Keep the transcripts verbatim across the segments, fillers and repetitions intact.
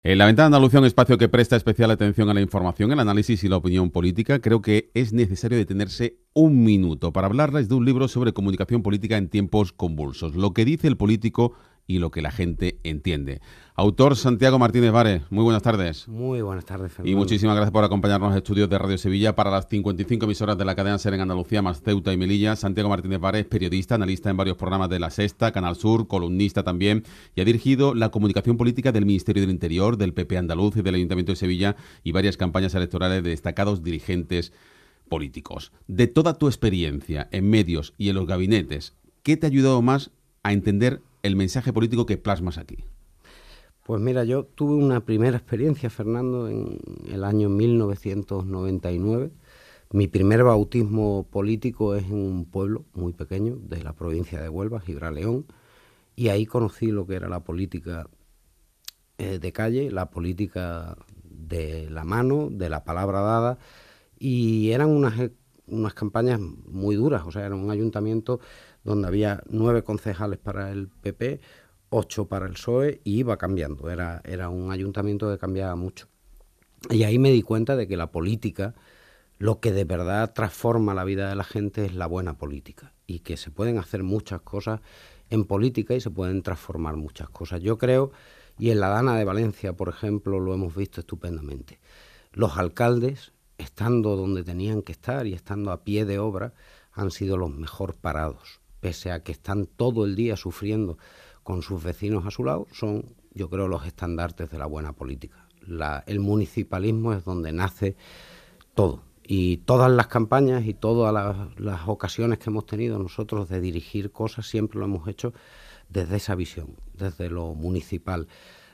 En La Ventana de Andalucía, un espacio que presta especial atención a la información, el análisis y la opinión política, creo que es necesario detenerse un minuto para hablarles de un libro sobre comunicación política en tiempos convulsos, lo que dice el político y lo que la gente entiende. Autor Santiago Martínez Vares, muy buenas tardes. Muy buenas tardes, Fernando. Y muchísimas gracias por acompañarnos en los estudios de Radio Sevilla para las cincuenta y cinco emisoras de la cadena SER en Andalucía, más Ceuta y Melilla. Santiago Martínez Vares, periodista, analista en varios programas de La Sexta, Canal Sur, columnista también, y ha dirigido la comunicación política del Ministerio del Interior, del P P andaluz y del Ayuntamiento de Sevilla y varias campañas electorales de destacados dirigentes políticos. De toda tu experiencia en medios y en los gabinetes, ¿qué te ha ayudado más a entender el mensaje político que plasmas aquí? Pues mira, yo tuve una primera experiencia, Fernando, en el año mil novecientos noventa y nueve. Mi primer bautismo político es en un pueblo muy pequeño de la provincia de Huelva, Gibraleón, y ahí conocí lo que era la política eh, de calle, la política de la mano, de la palabra dada, y eran unas, unas campañas muy duras. O sea, era un ayuntamiento donde había nueve concejales para el P P, ocho para el P S O E, y iba cambiando. Era, era un ayuntamiento que cambiaba mucho. Y ahí me di cuenta de que la política, lo que de verdad transforma la vida de la gente es la buena política, y que se pueden hacer muchas cosas en política y se pueden transformar muchas cosas. Yo creo, y en la Dana de Valencia, por ejemplo, lo hemos visto estupendamente. Los alcaldes, estando donde tenían que estar y estando a pie de obra, han sido los mejor parados, pese a que están todo el día sufriendo con sus vecinos a su lado. Son, yo creo, los estandartes de la buena política. La, el municipalismo es donde nace todo. Y todas las campañas y todas las, las ocasiones que hemos tenido nosotros de dirigir cosas, siempre lo hemos hecho desde esa visión, desde lo municipal.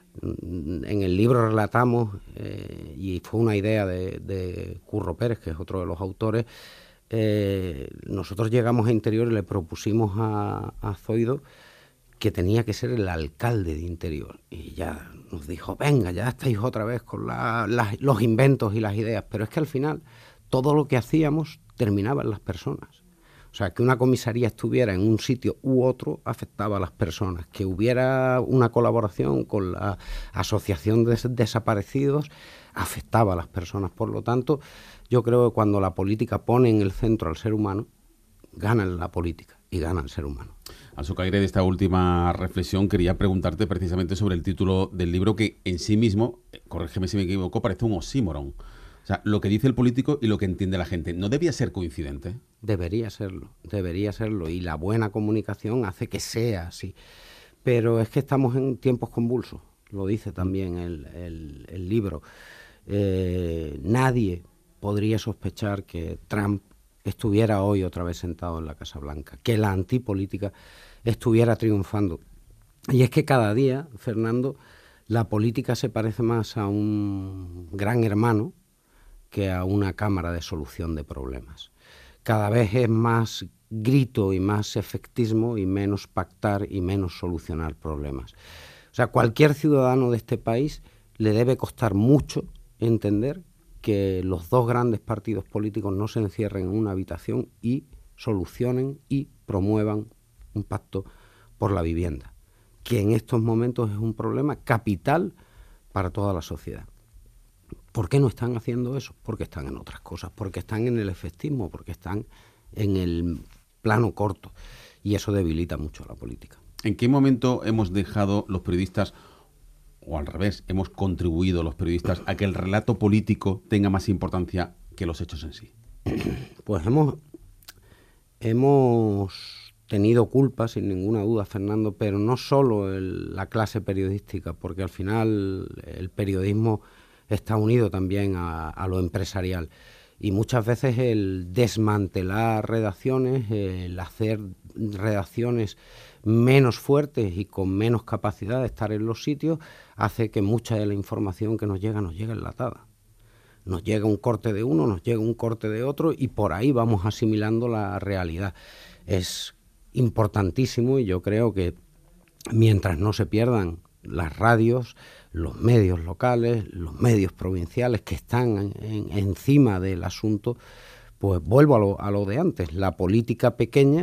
En el libro relatamos, eh, y fue una idea de, de Curro Pérez, que es otro de los autores, eh, nosotros llegamos a Interior y le propusimos a, a Zoido que tenía que ser el alcalde de Interior, y ya nos dijo, venga, ya estáis otra vez con la, la, los inventos y las ideas, pero es que al final todo lo que hacíamos terminaba en las personas. O sea, que una comisaría estuviera en un sitio u otro afectaba a las personas, que hubiera una colaboración con la asociación de desaparecidos afectaba a las personas. Por lo tanto, yo creo que cuando la política pone en el centro al ser humano, gana la política y gana el ser humano. Al socaire de esta última reflexión, quería preguntarte precisamente sobre el título del libro, que en sí mismo, corrígeme si me equivoco, parece un oxímoron. O sea, lo que dice el político y lo que entiende la gente, ¿no debía ser coincidente? Debería serlo, debería serlo, y la buena comunicación hace que sea así. Pero es que estamos en tiempos convulsos, lo dice también el, el, el libro. Eh, nadie podría sospechar que Trump estuviera hoy otra vez sentado en la Casa Blanca, que la antipolítica estuviera triunfando. Y es que cada día, Fernando, la política se parece más a un gran hermano que a una cámara de solución de problemas. Cada vez es más grito y más efectismo y menos pactar y menos solucionar problemas. O sea, cualquier ciudadano de este país le debe costar mucho entender que los dos grandes partidos políticos no se encierren en una habitación y solucionen y promuevan un pacto por la vivienda, que en estos momentos es un problema capital para toda la sociedad. ¿Por qué no están haciendo eso? Porque están en otras cosas, porque están en el efectismo, porque están en el plano corto, y eso debilita mucho a la política. ¿En qué momento hemos dejado los periodistas, o al revés, hemos contribuido los periodistas a que el relato político tenga más importancia que los hechos en sí? Pues hemos, hemos tenido culpa, sin ninguna duda, Fernando, pero no solo el, la clase periodística, porque al final el periodismo está unido también a, a lo empresarial, y muchas veces el desmantelar redacciones, el hacer redacciones menos fuertes y con menos capacidad de estar en los sitios, hace que mucha de la información que nos llega, nos llega enlatada. Nos llega un corte de uno, nos llega un corte de otro, y por ahí vamos asimilando la realidad. Es importantísimo, y yo creo que mientras no se pierdan las radios, los medios locales, los medios provinciales que están en, en, encima del asunto, pues vuelvo a lo, a lo de antes. La política pequeña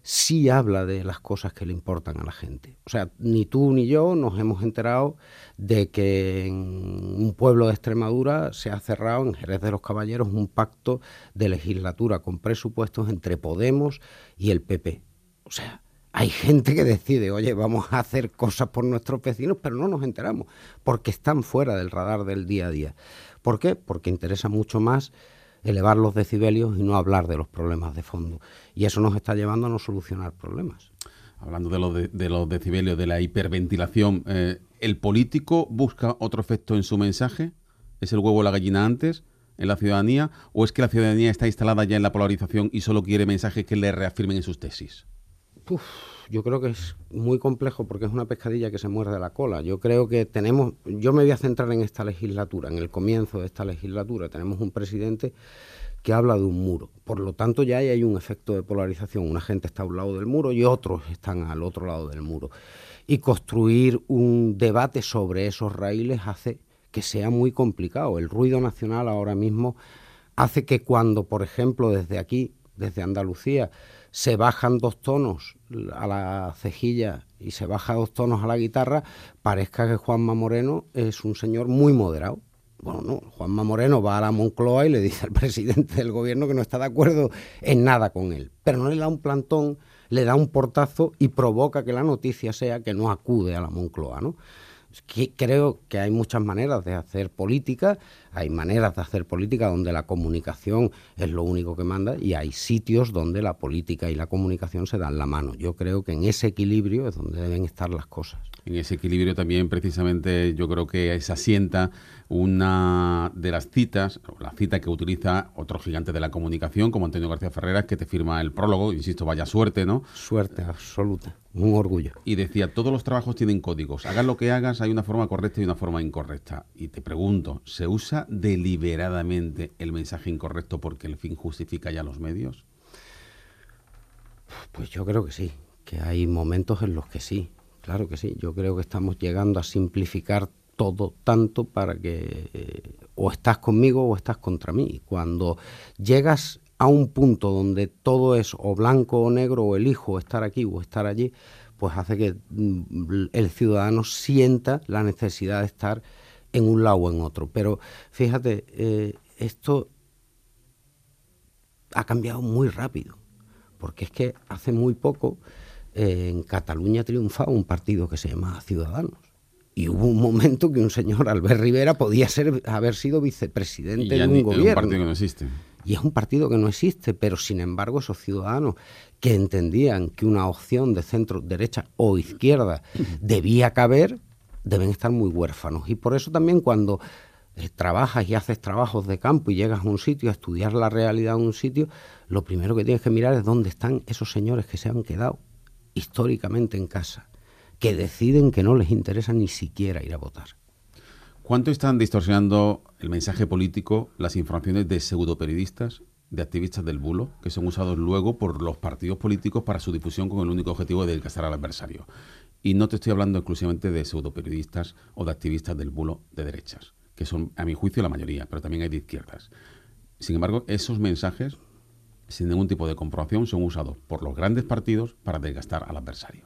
sí habla de las cosas que le importan a la gente. O sea, ni tú ni yo nos hemos enterado de que en un pueblo de Extremadura se ha cerrado, en Jerez de los Caballeros, un pacto de legislatura con presupuestos entre Podemos y el P P. O sea, hay gente que decide, oye, vamos a hacer cosas por nuestros vecinos, pero no nos enteramos, porque están fuera del radar del día a día. ¿Por qué? Porque interesa mucho más elevar los decibelios y no hablar de los problemas de fondo. Y eso nos está llevando a no solucionar problemas. Hablando de los, de, de los decibelios, de la hiperventilación, eh, ¿el político busca otro efecto en su mensaje? ¿Es el huevo o la gallina antes en la ciudadanía? ¿O es que la ciudadanía está instalada ya en la polarización y solo quiere mensajes que le reafirmen en sus tesis? Uf, yo creo que es muy complejo porque es una pescadilla que se muerde la cola. Yo creo que tenemos, yo me voy a centrar en esta legislatura, en el comienzo de esta legislatura. Tenemos un presidente que habla de un muro. Por lo tanto, ya hay un efecto de polarización. Una gente está a un lado del muro y otros están al otro lado del muro. Y construir un debate sobre esos raíles hace que sea muy complicado. El ruido nacional ahora mismo hace que cuando, por ejemplo, desde aquí, desde Andalucía, se bajan dos tonos a la cejilla y se baja dos tonos a la guitarra, parezca que Juanma Moreno es un señor muy moderado. Bueno, no, Juanma Moreno va a la Moncloa y le dice al presidente del gobierno que no está de acuerdo en nada con él, pero no le da un plantón, le da un portazo y provoca que la noticia sea que no acude a la Moncloa, ¿no? Que creo que hay muchas maneras de hacer política, hay maneras de hacer política donde la comunicación es lo único que manda y hay sitios donde la política y la comunicación se dan la mano. Yo creo que en ese equilibrio es donde deben estar las cosas. En ese equilibrio también precisamente yo creo que se asienta una de las citas, la cita que utiliza otro gigante de la comunicación como Antonio García Ferreras, que te firma el prólogo, insisto, vaya suerte, ¿no? Suerte absoluta, un orgullo. Y decía, todos los trabajos tienen códigos, hagas lo que hagas, hay una forma correcta y una forma incorrecta. Y te pregunto, ¿se usa deliberadamente el mensaje incorrecto porque el fin justifica ya los medios? Pues yo creo que sí, que hay momentos en los que sí. Claro que sí, yo creo que estamos llegando a simplificar todo tanto para que eh, o estás conmigo o estás contra mí. Cuando llegas a un punto donde todo es o blanco o negro, o elijo estar aquí o estar allí, pues hace que mm, el ciudadano sienta la necesidad de estar en un lado o en otro. Pero fíjate, eh, esto ha cambiado muy rápido, porque es que hace muy poco Eh, en Cataluña triunfaba un partido que se llamaba Ciudadanos. Y hubo un momento que un señor, Albert Rivera, podía ser, haber sido vicepresidente de un ni, gobierno. Es un partido que no existe. Y es un partido que no existe, pero sin embargo esos ciudadanos que entendían que una opción de centro, derecha o izquierda debía caber, deben estar muy huérfanos. Y por eso también cuando eh, trabajas y haces trabajos de campo y llegas a un sitio a estudiar la realidad de un sitio, lo primero que tienes que mirar es dónde están esos señores que se han quedado históricamente en casa, que deciden que no les interesa ni siquiera ir a votar. ¿Cuánto están distorsionando el mensaje político las informaciones de pseudoperiodistas, de activistas del bulo, que son usados luego por los partidos políticos para su difusión con el único objetivo de desgastar al adversario? Y no te estoy hablando exclusivamente de pseudoperiodistas o de activistas del bulo de derechas, que son, a mi juicio, la mayoría, pero también hay de izquierdas. Sin embargo, esos mensajes, sin ningún tipo de comprobación, son usados por los grandes partidos para desgastar al adversario.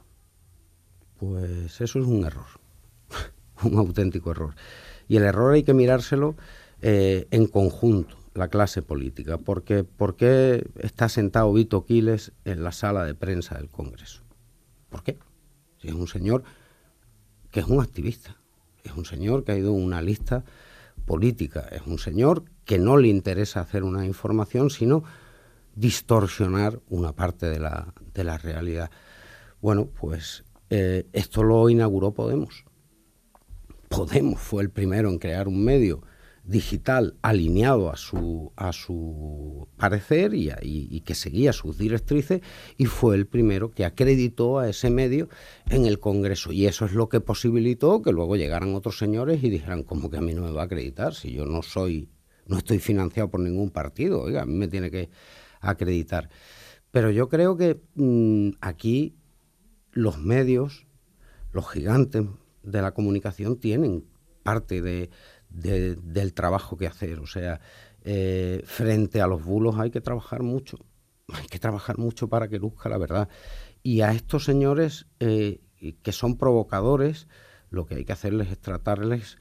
Pues eso es un error, un auténtico error. Y el error hay que mirárselo eh, en conjunto, la clase política. Porque, ¿por qué está sentado Vito Quiles en la sala de prensa del Congreso? ¿Por qué? Si es un señor que es un activista, es un señor que ha ido a una lista política, es un señor que no le interesa hacer una información, sino distorsionar una parte de la, de la realidad. Bueno, pues eh, esto lo inauguró Podemos. Podemos fue el primero en crear un medio digital alineado a su, a su parecer y, a, y, y que seguía sus directrices, y fue el primero que acreditó a ese medio en el Congreso. Y eso es lo que posibilitó que luego llegaran otros señores y dijeran, ¿cómo que a mí no me va a acreditar? Si yo no soy, no estoy financiado por ningún partido, oiga, a mí me tiene que acreditar. Pero yo creo que mmm, aquí los medios, los gigantes de la comunicación tienen parte de, de, del trabajo que hacer. O sea, eh, frente a los bulos hay que trabajar mucho, hay que trabajar mucho para que luzca la verdad. Y a estos señores eh, que son provocadores, lo que hay que hacerles es tratarles...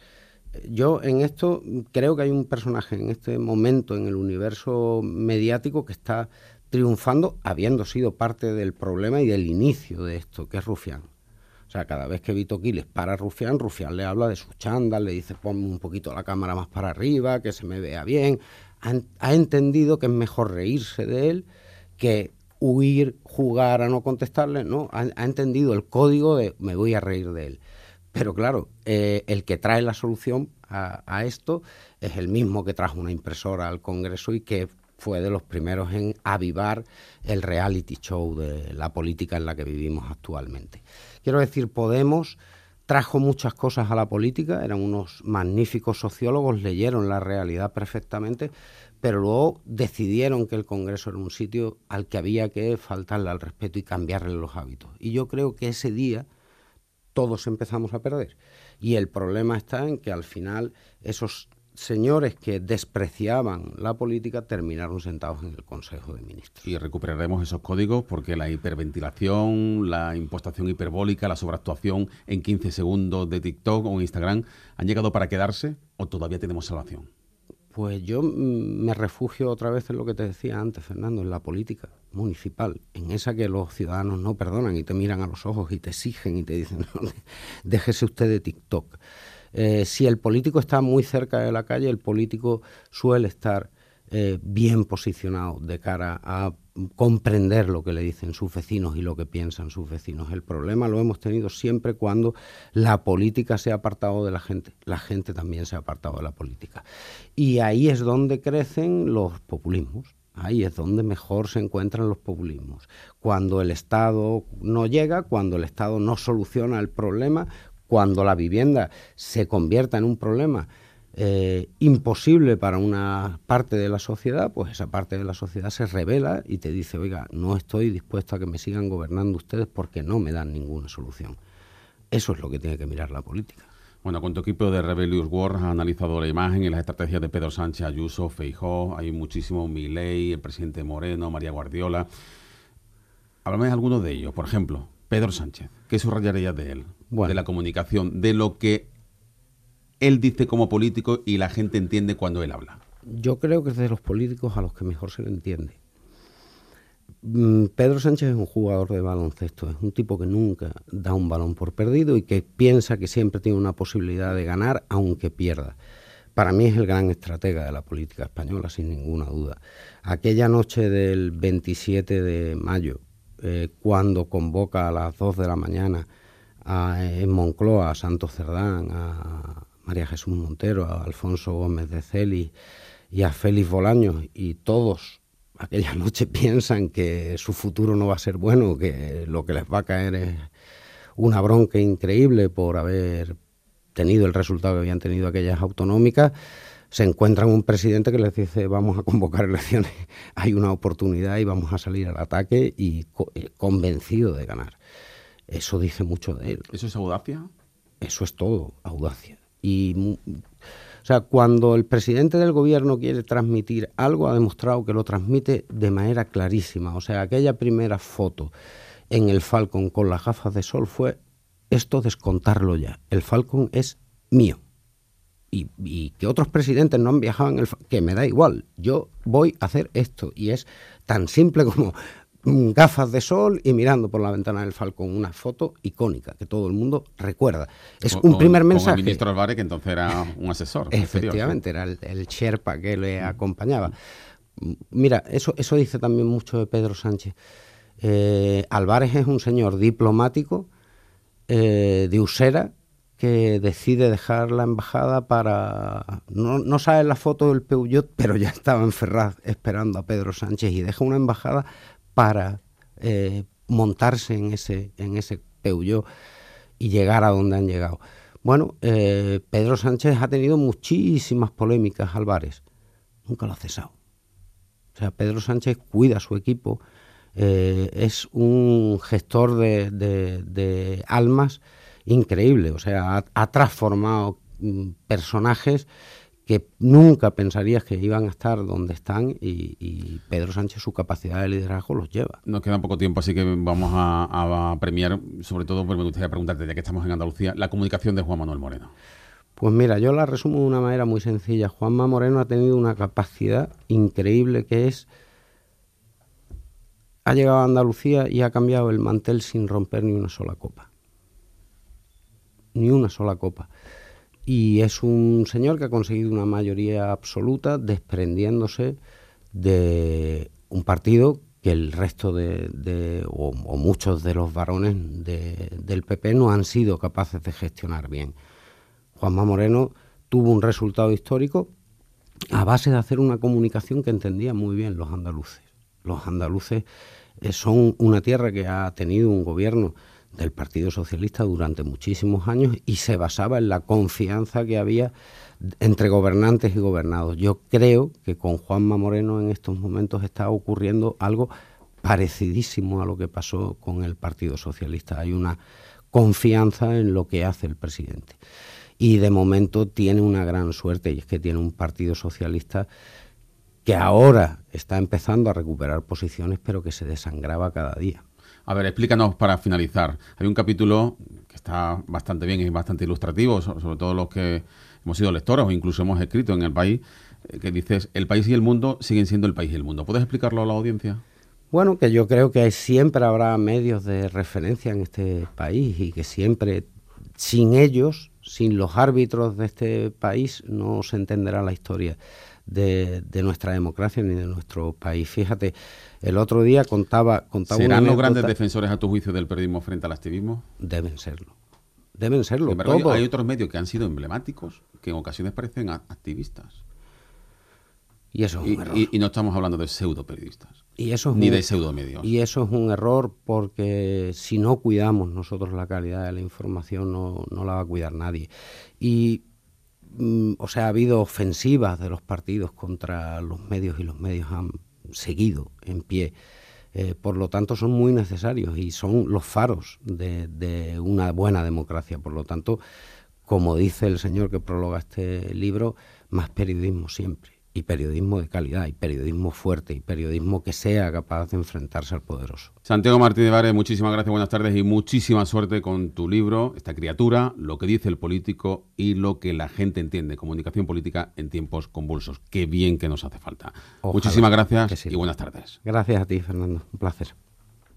Yo en esto creo que hay un personaje en este momento en el universo mediático que está triunfando, habiendo sido parte del problema y del inicio de esto, que es Rufián. O sea, cada vez que Vito Quiles para a Rufián, Rufián le habla de sus chandas, le dice ponme un poquito la cámara más para arriba, que se me vea bien. Ha, ha entendido que es mejor reírse de él que huir, jugar a no contestarle, ¿no? Ha, ha entendido el código de me voy a reír de él. Pero claro, eh, el que trae la solución a, a esto es el mismo que trajo una impresora al Congreso y que fue de los primeros en avivar el reality show de la política en la que vivimos actualmente. Quiero decir, Podemos trajo muchas cosas a la política, eran unos magníficos sociólogos, leyeron la realidad perfectamente, pero luego decidieron que el Congreso era un sitio al que había que faltarle al respeto y cambiarle los hábitos. Y yo creo que ese día todos empezamos a perder. Y el problema está en que al final esos señores que despreciaban la política terminaron sentados en el Consejo de Ministros. Y recuperaremos esos códigos porque la hiperventilación, la impostación hiperbólica, la sobreactuación en quince segundos de TikTok o Instagram, ¿han llegado para quedarse o todavía tenemos salvación? Pues yo me refugio otra vez en lo que te decía antes, Fernando, en la política municipal, en esa que los ciudadanos no perdonan y te miran a los ojos y te exigen y te dicen, no, déjese usted de TikTok. Eh, si el político está muy cerca de la calle, el político suele estar eh, bien posicionado de cara a comprender lo que le dicen sus vecinos y lo que piensan sus vecinos. El problema lo hemos tenido siempre cuando la política se ha apartado de la gente. La gente también se ha apartado de la política. Y ahí es donde crecen los populismos. Ahí es donde mejor se encuentran los populismos. Cuando el Estado no llega, cuando el Estado no soluciona el problema, cuando la vivienda se convierta en un problema eh, imposible para una parte de la sociedad, pues esa parte de la sociedad se rebela y te dice, oiga, no estoy dispuesto a que me sigan gobernando ustedes porque no me dan ninguna solución. Eso es lo que tiene que mirar la política. Bueno, con tu equipo de Rebellious War has analizado la imagen y las estrategias de Pedro Sánchez, Ayuso, Feijóo, hay muchísimo, Milei, el presidente Moreno, María Guardiola. Háblame de algunos de ellos. Por ejemplo, Pedro Sánchez, ¿qué subrayarías de él? Bueno. De la comunicación, de lo que él dice como político y la gente entiende cuando él habla. Yo creo que es de los políticos a los que mejor se le entiende. Pedro Sánchez es un jugador de baloncesto, es un tipo que nunca da un balón por perdido y que piensa que siempre tiene una posibilidad de ganar aunque pierda. Para mí es el gran estratega de la política española, sin ninguna duda. Aquella noche del veintisiete de mayo, eh, cuando convoca a las dos de la mañana a, en Moncloa a Santos Cerdán, a María Jesús Montero, a Alfonso Gómez de Celis y a Félix Bolaños, y todos aquella noche piensan que su futuro no va a ser bueno, que lo que les va a caer es una bronca increíble por haber tenido el resultado que habían tenido aquellas autonómicas, se encuentran un presidente que les dice vamos a convocar elecciones, hay una oportunidad y vamos a salir al ataque, y co- convencido de ganar. Eso dice mucho de él. ¿Eso es audacia? Eso es todo, audacia. Y... O sea, cuando el presidente del gobierno quiere transmitir algo, ha demostrado que lo transmite de manera clarísima. O sea, aquella primera foto en el Falcon con las gafas de sol fue esto descontarlo ya. El Falcon es mío. Y, y que otros presidentes no han viajado en el Falcon, que me da igual. Yo voy a hacer esto. Y es tan simple como gafas de sol y mirando por la ventana del Falcón, una foto icónica que todo el mundo recuerda. Es con, un primer con mensaje. Con el ministro Álvarez, que entonces era un asesor. Efectivamente, era el, el Sherpa que le acompañaba. Mira, eso, eso dice también mucho de Pedro Sánchez. Eh, Álvarez es un señor diplomático eh, de Usera que decide dejar la embajada para... No, no sabe la foto del Peugeot, pero ya estaba en Ferraz esperando a Pedro Sánchez y deja una embajada para eh, montarse en ese, en ese Peugeot y llegar a donde han llegado. Bueno, eh, Pedro Sánchez ha tenido muchísimas polémicas, Álvarez. Nunca lo ha cesado. O sea, Pedro Sánchez cuida a su equipo, eh, es un gestor de, de, de almas increíble. O sea, ha, ha transformado mm, personajes que nunca pensarías que iban a estar donde están, y, y Pedro Sánchez, su capacidad de liderazgo los lleva. Nos queda poco tiempo, así que vamos a, a premiar, sobre todo, porque me gustaría preguntarte, ya que estamos en Andalucía, la comunicación de Juanma Moreno. Pues mira, yo la resumo de una manera muy sencilla. Juanma Moreno ha tenido una capacidad increíble, que es, ha llegado a Andalucía y ha cambiado el mantel sin romper ni una sola copa. Ni una sola copa. Y es un señor que ha conseguido una mayoría absoluta, desprendiéndose de un partido que el resto de, de o, o muchos de los varones de, del P P no han sido capaces de gestionar bien. Juanma Moreno tuvo un resultado histórico a base de hacer una comunicación que entendían muy bien los andaluces. Los andaluces eh, son una tierra que ha tenido un gobierno del Partido Socialista durante muchísimos años, y se basaba en la confianza que había entre gobernantes y gobernados. Yo creo que con Juanma Moreno en estos momentos está ocurriendo algo parecidísimo a lo que pasó con el Partido Socialista. Hay una confianza en lo que hace el presidente. Y de momento tiene una gran suerte, y es que tiene un Partido Socialista que ahora está empezando a recuperar posiciones, pero que se desangraba cada día. A ver, explícanos para finalizar. Hay un capítulo que está bastante bien y bastante ilustrativo, sobre todo los que hemos sido lectores o incluso hemos escrito en El País, que dices, el país y el mundo siguen siendo el país y el mundo. ¿Puedes explicarlo a la audiencia? Bueno, que yo creo que siempre habrá medios de referencia en este país, y que siempre, sin ellos, sin los árbitros de este país, no se entenderá la historia de, de nuestra democracia ni de nuestro país. Fíjate, el otro día contaba... contaba ¿Serán una los grandes anécdota. defensores, a tu juicio, del periodismo frente al activismo? Deben serlo. Deben serlo. Sin embargo, todos. hay otros medios que han sido emblemáticos, que en ocasiones parecen activistas. Y eso es y, un error. Y, y no estamos hablando de pseudo-periodistas. Y eso es ni un, de pseudomedios. Y eso es un error, porque si no cuidamos nosotros la calidad de la información, no, no la va a cuidar nadie. Y, mm, o sea, ha habido ofensivas de los partidos contra los medios, y los medios han seguido en pie. Eh, por lo tanto, son muy necesarios y son los faros de, de una buena democracia. Por lo tanto, como dice el señor que prologa este libro, más periodismo siempre. Y periodismo de calidad, y periodismo fuerte, y periodismo que sea capaz de enfrentarse al poderoso. Santiago Martínez Vares, muchísimas gracias, buenas tardes y muchísima suerte con tu libro, Esta criatura, lo que dice el político y lo que la gente entiende, comunicación política en tiempos convulsos. Qué bien que nos hace falta. Ojalá. Muchísimas gracias y buenas tardes. Gracias a ti, Fernando, un placer.